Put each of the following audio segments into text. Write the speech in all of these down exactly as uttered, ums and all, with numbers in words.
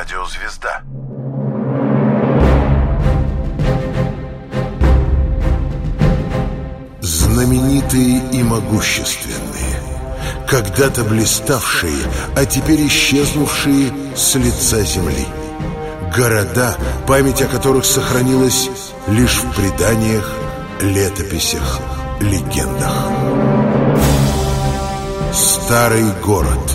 радиозвезда. Знаменитые и могущественные, когда-то блиставшие, а теперь исчезнувшие с лица земли. Города, память о которых сохранилась лишь в преданиях, летописях, легендах. Старый город.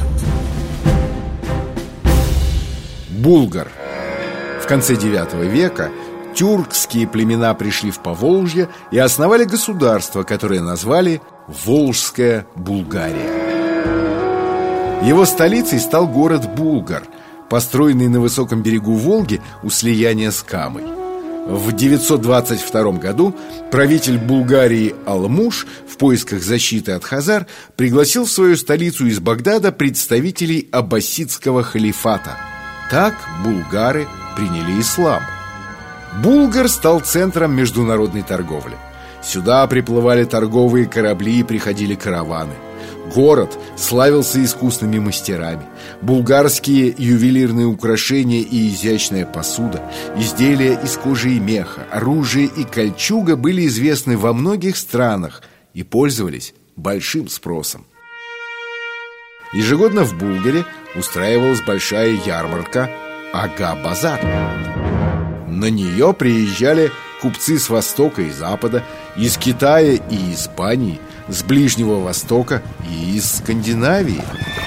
Булгар. В конце девятого века тюркские племена пришли в Поволжье и основали государство, которое назвали Волжская Булгария. Его столицей стал город Булгар, построенный на высоком берегу Волги у слияния с Камой. В девятьсот двадцать втором году правитель Булгарии Алмуш в поисках защиты от хазар пригласил в свою столицу из Багдада представителей аббасидского халифата. Так булгары приняли ислам. Булгар стал центром международной торговли. Сюда приплывали торговые корабли и приходили караваны. Город славился искусными мастерами. Булгарские ювелирные украшения и изящная посуда, изделия из кожи и меха, оружие и кольчуга были известны во многих странах и пользовались большим спросом. Ежегодно в Булгаре устраивалась большая ярмарка Ага-базар. На нее приезжали купцы с Востока и Запада, из Китая и Испании, с Ближнего Востока и из Скандинавии.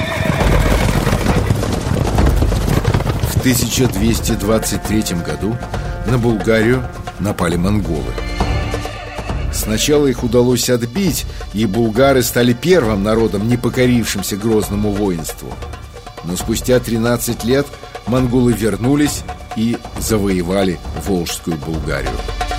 В тысяча двести двадцать третьем году на Булгарию напали монголы. Сначала их удалось отбить, и булгары стали первым народом, не покорившимся грозному воинству. Но спустя тринадцать лет монголы вернулись и завоевали Волжскую Булгарию.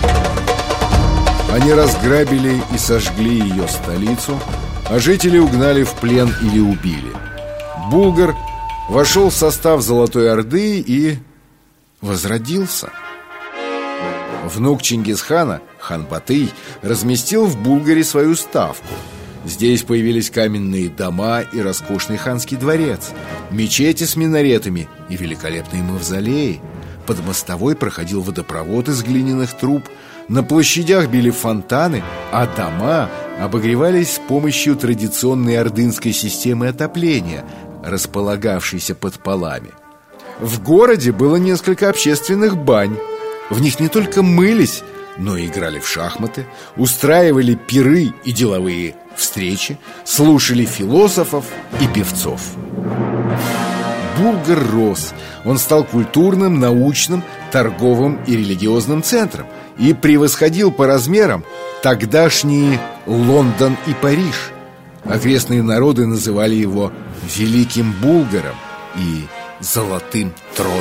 Они разграбили и сожгли ее столицу, а жителей угнали в плен или убили. Булгар вошел в состав Золотой Орды и возродился. Внук Чингисхана, хан Батый, разместил в Булгаре свою ставку. Здесь появились каменные дома и роскошный ханский дворец, мечети с минаретами и великолепные мавзолеи. Под мостовой проходил водопровод из глиняных труб, на площадях били фонтаны, а дома обогревались с помощью традиционной ордынской системы отопления, располагавшейся под полами. В городе было несколько общественных бань. В них не только мылись, но и играли в шахматы, устраивали пиры и деловые встречи, слушали философов и певцов. Булгар рос. Он стал культурным, научным, торговым и религиозным центром и превосходил по размерам тогдашние Лондон и Париж. Окрестные народы называли его Великим Булгаром и Золотым Троном.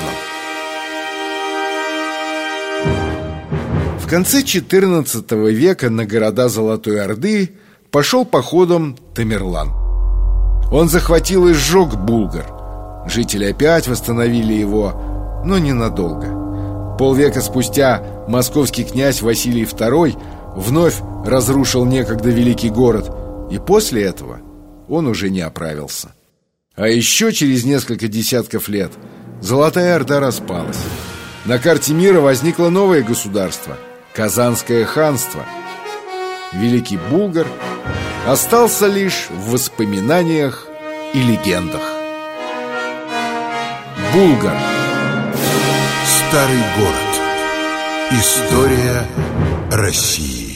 В конце четырнадцатого века на города Золотой Орды пошел походом Тамерлан. Он захватил и сжег Булгар. Жители опять восстановили его, но ненадолго. Полвека спустя московский князь Василий второй вновь разрушил некогда великий город, и после этого он уже не оправился. А еще через несколько десятков лет Золотая Орда распалась. На карте мира возникло новое государство – Казанское ханство. Великий Булгар остался лишь в воспоминаниях и легендах. Булгар. Старый город. История России.